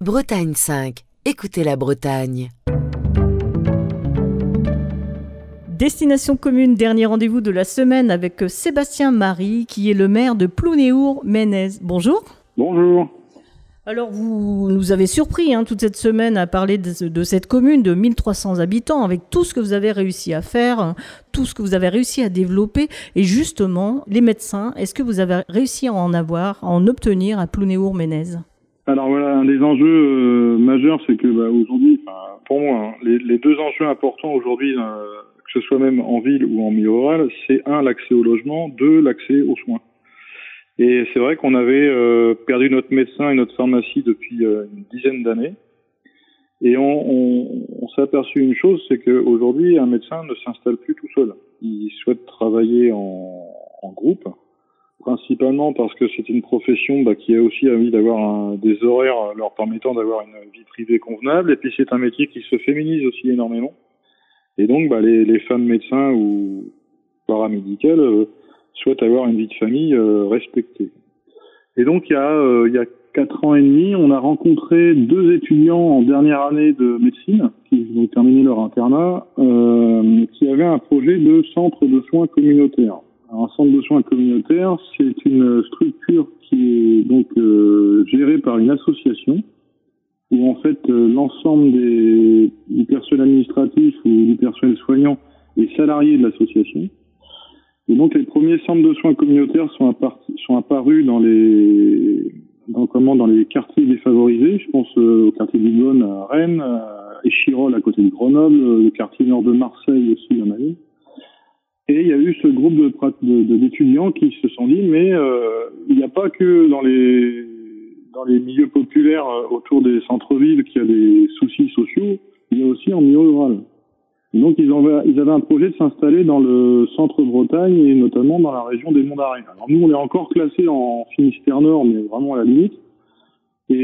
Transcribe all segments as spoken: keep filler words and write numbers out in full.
Bretagne cinq. Écoutez la Bretagne. Destination commune, dernier rendez-vous de la semaine avec Sébastien Marie, qui est le maire de Plounéour-Ménez. Bonjour. Bonjour. Alors, vous nous avez surpris hein, toute cette semaine à parler de, de cette commune de mille trois cents habitants, avec tout ce que vous avez réussi à faire, tout ce que vous avez réussi à développer. Et justement, les médecins, est-ce que vous avez réussi à en avoir, à en obtenir à Plounéour-Ménez ? Alors voilà, un des enjeux euh, majeurs, c'est que bah, aujourd'hui, pour moi, hein, les, les deux enjeux importants aujourd'hui, euh, que ce soit même en ville ou en milieu rural, c'est un, l'accès au logement, deux, l'accès aux soins. Et c'est vrai qu'on avait euh, perdu notre médecin et notre pharmacie depuis euh, une dizaine d'années. Et on, on, on s'est aperçu une chose, c'est qu'aujourd'hui, un médecin ne s'installe plus tout seul. Il souhaite travailler en, en groupe, principalement parce que c'est une profession bah, qui a aussi envie d'avoir un, des horaires leur permettant d'avoir une vie privée convenable. Et puis c'est un métier qui se féminise aussi énormément. Et donc bah, les, les femmes médecins ou paramédicales euh, souhaitent avoir une vie de famille euh, respectée. Et donc il y a euh, il y a quatre ans et demi, on a rencontré deux étudiants en dernière année de médecine qui ont terminé leur internat, euh, qui avaient un projet de centre de soins communautaires. Alors, un centre de soins communautaire, c'est une structure qui est donc euh, gérée par une association où en fait euh, l'ensemble des, du personnel administratif ou du personnel soignant est salarié de l'association. Et donc les premiers centres de soins communautaires sont, appart- sont apparus dans les dans comment dans les quartiers défavorisés. Je pense euh, au quartier du Glonne à Rennes, à Échirolles à côté de Grenoble, le quartier nord de Marseille aussi, il y en a eu. Et il y a eu ce groupe de, de, de d'étudiants qui se sont dit mais euh, il n'y a pas que dans les dans les milieux populaires euh, autour des centres-villes qu'il y a des soucis sociaux, il y a aussi en milieu rural. Donc ils avaient, ils avaient un projet de s'installer dans le centre Bretagne et notamment dans la région des Monts d'Arrée. Alors nous on est encore classé en Finistère Nord, mais vraiment à la limite. Et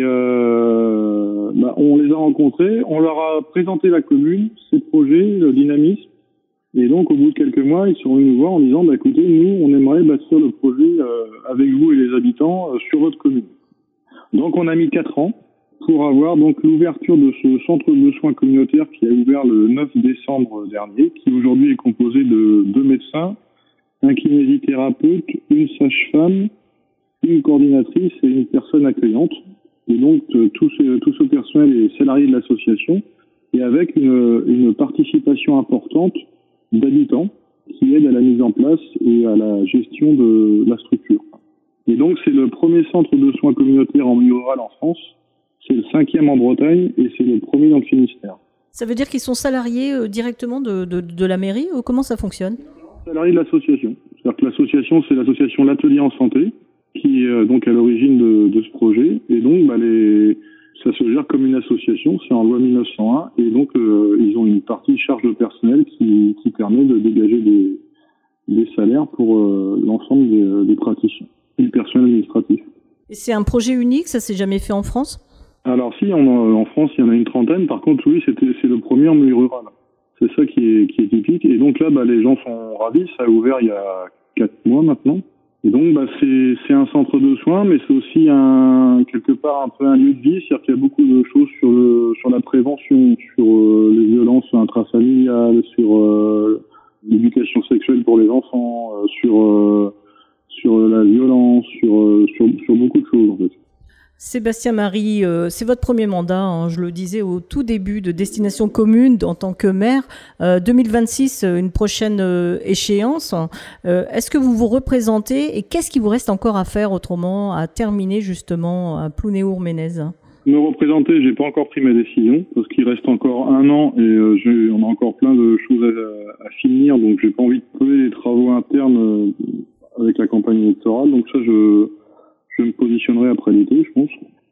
euh, bah, on les a rencontrés, on leur a présenté la commune, ses projets, le dynamisme. Et donc au bout de quelques mois, ils sont venus nous voir en disant bah, écoutez, nous on aimerait bâtir le projet euh, avec vous et les habitants euh, sur votre commune. Donc on a mis quatre ans pour avoir donc l'ouverture de ce centre de soins communautaire qui a ouvert le neuf décembre dernier, qui aujourd'hui est composé de deux médecins, un kinésithérapeute, une sage-femme, une coordinatrice et une personne accueillante. Et donc tout ce, tout ce personnel est salarié de l'association et avec une, une participation importante d'habitants qui aident à la mise en place et à la gestion de la structure. Et donc c'est le premier centre de soins communautaires en milieu rural en France. C'est le cinquième en Bretagne et c'est le premier dans le Finistère. Ça veut dire qu'ils sont salariés euh, directement de, de, de la mairie ou comment ça fonctionne ? Salariés de l'association. C'est-à-dire que l'association, c'est l'association L'Atelier en Santé qui est euh, donc à l'origine de, de ce projet. Et donc, bah, les, ça se gère comme une association, c'est en loi mille neuf cent un. Et donc, euh, ils ont une partie charge de personnel qui, qui permet de dégager des, des salaires pour euh, l'ensemble des, des praticiens et du personnel administratif. Et c'est un projet unique, ça s'est jamais fait en France ? Alors si, on en, en France, il y en a une trentaine. Par contre, oui, c'était, c'est le premier en milieu rural. C'est ça qui est, qui est typique. Et donc là, bah, les gens sont ravis. Ça a ouvert il y a quatre mois maintenant. Et donc, bah, c'est, c'est un centre de soins, mais c'est aussi un, quelque part un peu un lieu de vie. C'est-à-dire qu'il y a beaucoup de choses sur le, sur la prévention, sur euh, les violences intrafamiliales, sur euh, l'éducation sexuelle pour les enfants, euh, sur, euh, sur la violence, sur, euh, sur, sur beaucoup de choses en fait. Sébastien Marie, euh, c'est votre premier mandat, hein, je le disais au tout début, de Destination Commune en tant que maire. Euh, deux mille vingt-six, une prochaine euh, échéance. Euh, est-ce que vous vous représentez et qu'est-ce qui vous reste encore à faire autrement, à terminer justement à Plounéour-Ménez ? Me représenter, j'ai pas encore pris ma décision parce qu'il reste encore un an et euh, j'ai, on a encore plein de choses à, à finir, donc j'ai pas envie de poser les travaux internes euh, avec la campagne électorale. Donc ça, je Je me positionnerai après l'été, je pense.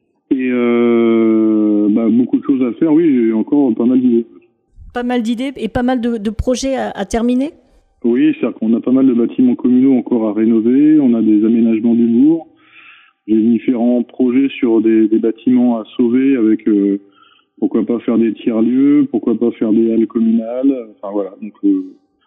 Et euh, bah, beaucoup de choses à faire, oui, j'ai encore pas mal d'idées. Pas mal d'idées et pas mal de, de projets à, à terminer ? Oui, c'est-à-dire qu'on a pas mal de bâtiments communaux encore à rénover, on a des aménagements du bourg, j'ai différents projets sur des, des bâtiments à sauver avec euh, pourquoi pas faire des tiers-lieux, pourquoi pas faire des halles communales, enfin voilà. Donc euh,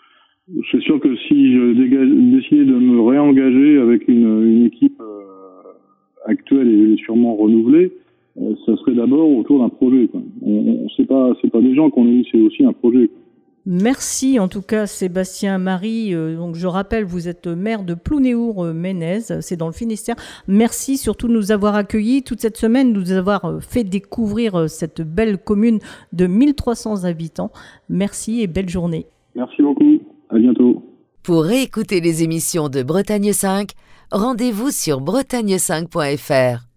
c'est sûr que si je dégage, décidais de me réengager avec une, une équipe euh, actuelle et sûrement renouvelée, euh, ça serait d'abord autour d'un projet, quoi. On, on c'est pas c'est pas des gens qu'on a eu, c'est aussi un projet, quoi. Merci en tout cas Sébastien Marie. Euh, donc je rappelle, vous êtes maire de Plounéour-Ménez, c'est dans le Finistère. Merci surtout de nous avoir accueillis toute cette semaine, de nous avoir fait découvrir cette belle commune de mille trois cents habitants. Merci et belle journée. Merci beaucoup, à bientôt. Pour réécouter les émissions de Bretagne cinq, rendez-vous sur bretagne cinq point f r.